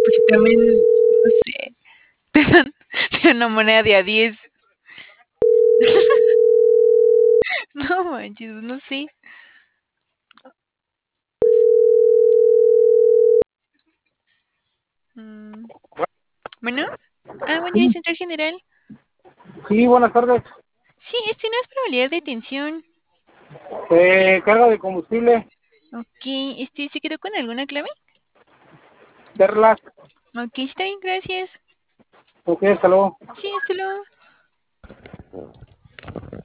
También, no sé, de una moneda de a 10. No manches, no sé. Mm, bueno, buen día, Sí, central general. sí, buenas tardes. Sí, no es probabilidad de detención. Carga de combustible, Ok, ¿se quedó con alguna clave? Perlas, Ok, está bien, gracias. ok, hasta luego. Sí, hasta luego.